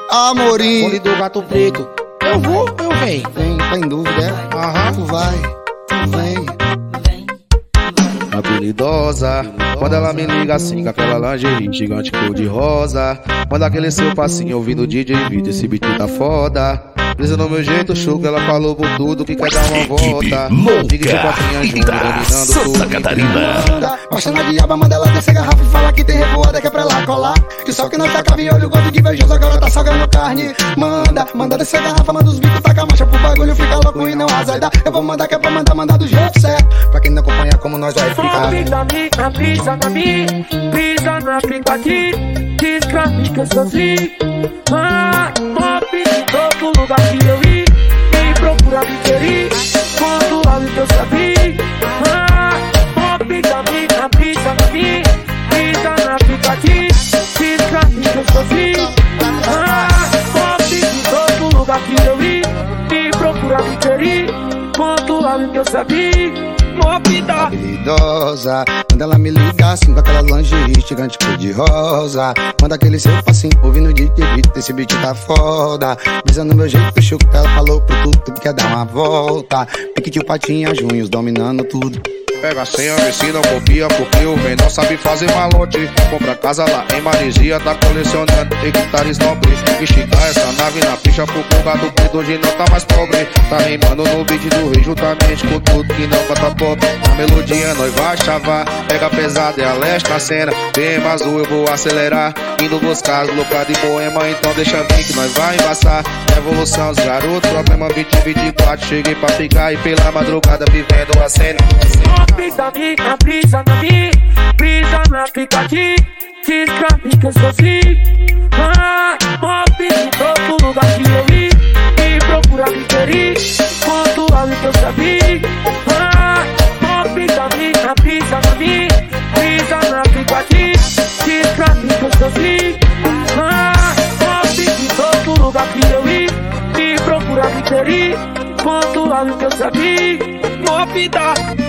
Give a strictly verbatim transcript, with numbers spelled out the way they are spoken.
Amorim. Fone do Gato Preto. Eu vou, eu venho. Vem, tá em dúvida, é? Aham. Tu vai, tu vem. Habilidosa, quando ela me liga assim, com aquela lingerie gigante cor de rosa. Manda aquele seu passinho ouvindo o D J Vídeo, esse beat tá foda. Presa no meu jeito, chuca, ela falou por tudo que quer dar uma volta. Fique de patinha junto, dominando Santa Catarina. Gosta na diaba, manda ela descer garrafa e fala que tem revoada que é pra lá colar. Que só que nós tacava em olho gordo de invejoso, agora tá salgando carne. Manda, manda descer garrafa, manda os bicos, taca a marcha pro bagulho fica louco e não azar. Eu vou mandar que é pra mandar, mandar do jeito certo. Pra quem não acompanha como nós vai ficar. Pisa, pisa na mim, pisa na aplicativo, diz pra mim que eu sozinho. Ah, pop em todo lugar que eu ir, quem procura me querer, quando algo que eu sabia. Ah, pop da minha, pisa na mim, pisa na aplicativo, diz pra mim que eu sozinho. Ah, pop em todo lugar que eu ir, quem procura me querer, quando algo que eu sabia. Habilidosa, quando ela me liga assim com aquela lingerie gigante cor de rosa. Manda aquele seu passinho, ouvindo de D J, esse beat tá foda. Brisa no meu jeito, chuca, ela falou pro tudo que quer dar uma volta. Pique de patinha, junhos dominando tudo. Pega a senha, vê se não copia, porque o rei não sabe fazer malote. Compra casa lá em Marizia, tá colecionando hectares nobres. Esticar essa nave na picha pro Gato Preto, hoje não tá mais pobre. Tá rimando no beat do rei, juntamente com tudo que não canta pop. A melodia nós vai chavar, pega pesado, é a leste na cena. Bem azul, eu vou acelerar, indo buscar as loucas de Poema. Então deixa vir que nós vai embaçar. Evolução dos garotos, problema vinte e vinte e quatro. Cheguei pra ficar e pela madrugada vivendo a cena. Brisa minha, brisa na minha, brisa na aplicativo, diz pra mim que eu sozinho. Ah, pop em todo lugar que eu ir, e procura me querer, quanto algo que eu sabia. Ah, pop da minha, brisa na minha, brisa na aplicativo, diz pra mim que eu sozinho. Ah, pop em todo lugar que eu ir, e procura me querer, quanto algo que eu sabia. Mó vida.